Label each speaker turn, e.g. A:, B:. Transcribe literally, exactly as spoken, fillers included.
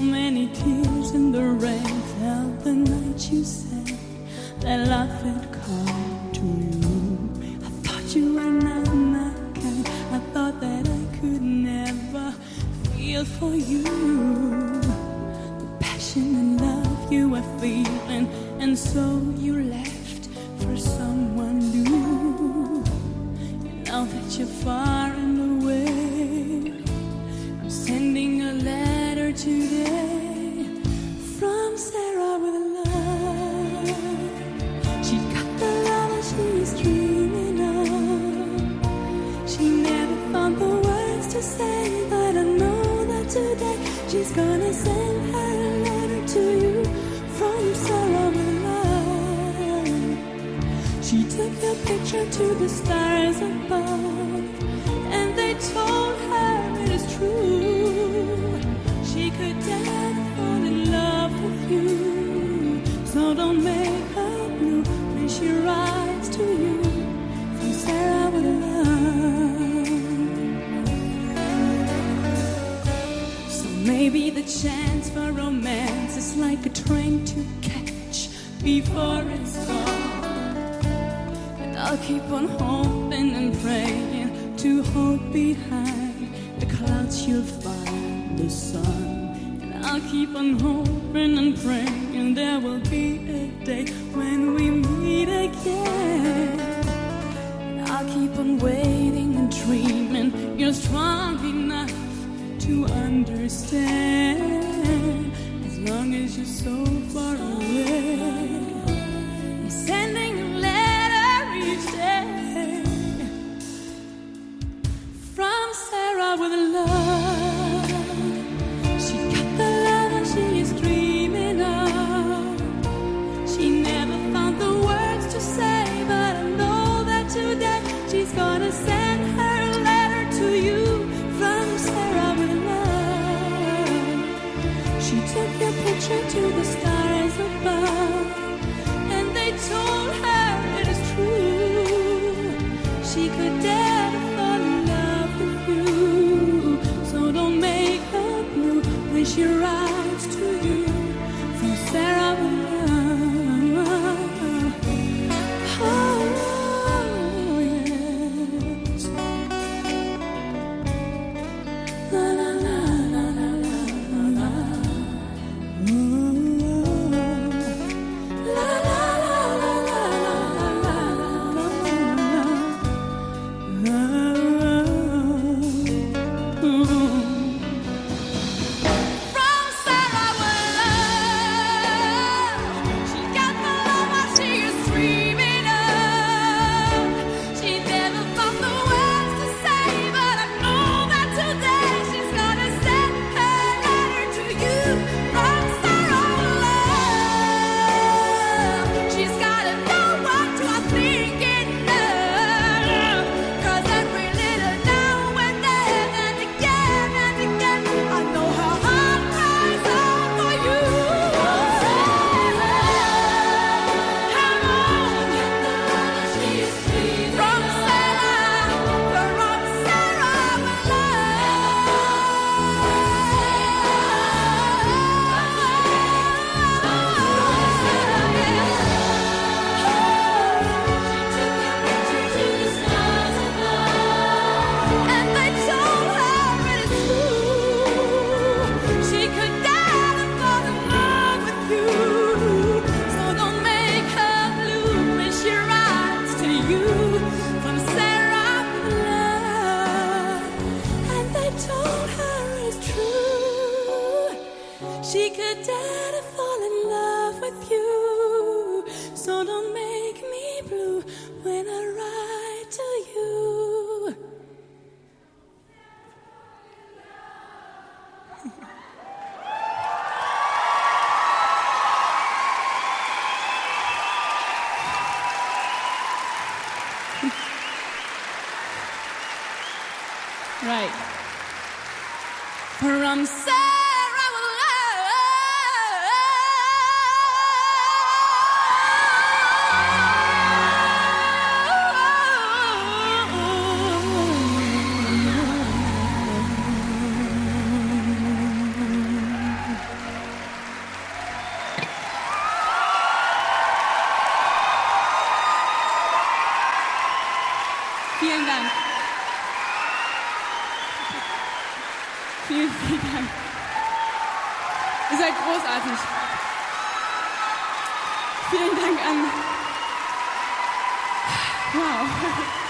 A: many tears in the rain fell the night you said that love had come to you. I thought you were not my kind. I thought that I could never feel for you the passion and love you were feeling, and so you left for someone new. Now that you're far and away, I'm sending a letter today from Sarah with love. She got the love that she's dreaming of. She never found the words to say, but I know that today she's gonna send her a letter to you from Sarah with love. She took your picture to the stars above, and they told her it is true. She could dare to fall in love with you, so don't make her blue when she writes to you from Sarah with love. So maybe the chance for romance is like a train to catch before it's gone. I'll keep on hoping and praying to hope behind the clouds you'll find the sun. And I'll keep on hoping and praying there will be a day when we meet again. And I'll keep on waiting and dreaming you're strong enough to understand. As long as you're so far away, I'm sending a letter each day from Sarah with love. She got the love that she is dreaming of. She never found the words to say, but I know that today she's gonna send her a letter to you from Sarah with love. She took your picture to the stars above, and they told her it is true. She could dare to fall in love with you, so don't make her blue when she writes to you from Sarah with love. Oh, yes. La la la la la la la. Ooh. La la la la la la la la. Ooh. From Sarah with love, she got the love that she is dreaming of. She never found the words to say, but I know that today she's gonna send her letter to you from Sarah with love. She's gotta know what you are thinking of, 'cause every little now and then and again and again, I know her heart cries out for you. Come on, from Sarah, from Sarah with and they told her it is true. She could dare to fall in love with you, so don't make her blue when she writes to you from Sarah with love. And they told her it's true. She could dare to fall in love with you, so don't make me blue when I write to you. Right. From Sarah with love. Dank. Ihr seid großartig. Vielen Dank an... Wow.